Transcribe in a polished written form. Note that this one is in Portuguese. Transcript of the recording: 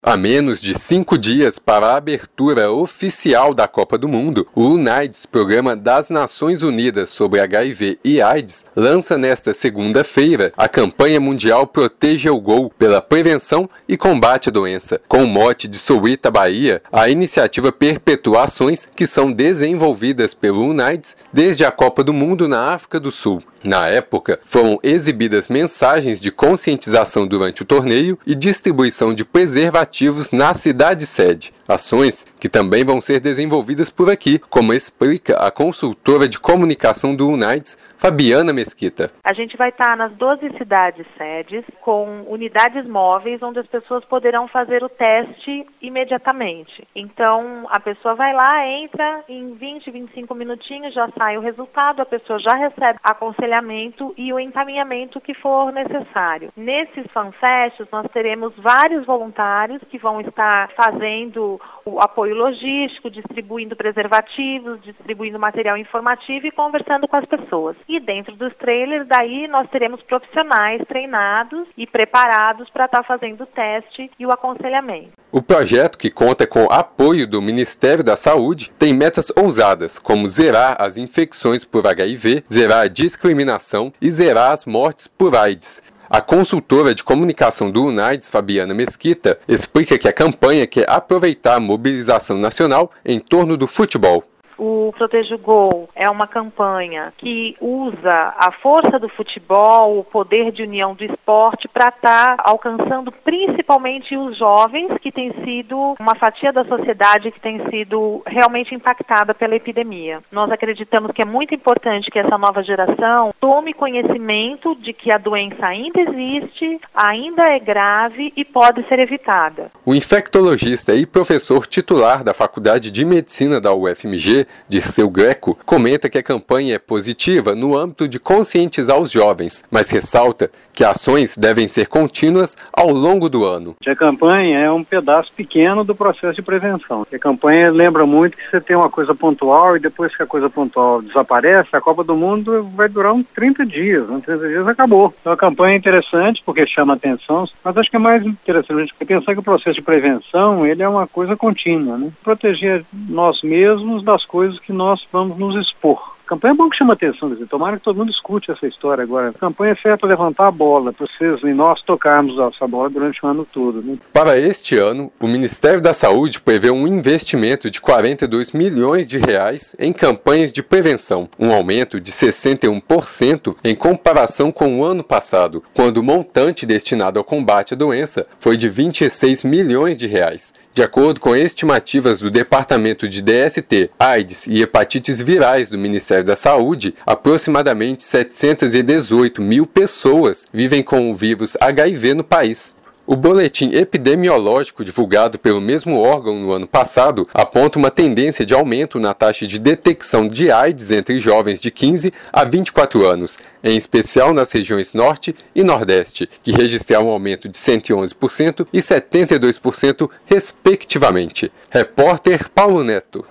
A menos de 5 dias para a abertura oficial da Copa do Mundo, o UNAIDS, Programa das Nações Unidas sobre HIV e AIDS, lança nesta segunda-feira a campanha mundial Proteja o Gol pela prevenção e combate à doença. Com o mote de Soweto, Bahia, a iniciativa perpetua ações que são desenvolvidas pelo UNAIDS desde a Copa do Mundo na África do Sul. Na época, foram exibidas mensagens de conscientização durante o torneio e distribuição de preservativos na cidade-sede. Ações que também vão ser desenvolvidas por aqui, como explica a consultora de comunicação do UNAIDS, Fabiana Mesquita. A gente vai estar nas 12 cidades-sedes com unidades móveis onde as pessoas poderão fazer o teste imediatamente. Então, a pessoa vai lá, entra, em 20, 25 minutinhos já sai o resultado, a pessoa já recebe aconselhamento e o encaminhamento que for necessário. Nesses fanfests, nós teremos vários voluntários que vão estar fazendo o apoio logístico, distribuindo preservativos, distribuindo material informativo e conversando com as pessoas. E dentro dos trailers, daí nós teremos profissionais treinados e preparados para estar fazendo o teste e o aconselhamento. O projeto, que conta com apoio do Ministério da Saúde, tem metas ousadas, como zerar as infecções por HIV, zerar a discriminação e zerar as mortes por AIDS. A consultora de comunicação do UNAIDS, Fabiana Mesquita, explica que a campanha quer aproveitar a mobilização nacional em torno do futebol. O Proteja o Gol é uma campanha que usa a força do futebol, o poder de união do esporte para estar alcançando principalmente os jovens, que tem sido uma fatia da sociedade que tem sido realmente impactada pela epidemia. Nós acreditamos que é muito importante que essa nova geração tome conhecimento de que a doença ainda existe, ainda é grave e pode ser evitada. O infectologista e professor titular da Faculdade de Medicina da UFMG, Dirceu Greco, comenta que a campanha é positiva no âmbito de conscientizar os jovens, mas ressalta que ações devem ser contínuas ao longo do ano. A campanha é um pedaço pequeno do processo de prevenção. A campanha lembra muito que você tem uma coisa pontual e depois que a coisa pontual desaparece, a Copa do Mundo vai durar uns 30 dias. Uns 30 dias acabou. Então a campanha é interessante porque chama atenção, mas acho que é mais interessante a gente pensar que o processo de prevenção ele é uma coisa contínua, né? Proteger nós mesmos das coisas que nós vamos nos expor. A campanha é bom que chama atenção, tomara que todo mundo escute essa história agora. A campanha serve para levantar a bola, para vocês e nós tocarmos essa bola durante o ano todo. Né? Para este ano, o Ministério da Saúde prevê um investimento de 42 milhões de reais em campanhas de prevenção, um aumento de 61% em comparação com o ano passado, quando o montante destinado ao combate à doença foi de 26 milhões de reais. De acordo com estimativas do Departamento de DST, AIDS e hepatites virais do Ministério da Saúde, aproximadamente 718 mil pessoas vivem com o vírus HIV no país. O boletim epidemiológico divulgado pelo mesmo órgão no ano passado aponta uma tendência de aumento na taxa de detecção de AIDS entre jovens de 15 a 24 anos, em especial nas regiões Norte e Nordeste, que registraram um aumento de 111% e 72% respectivamente. Repórter Paulo Neto.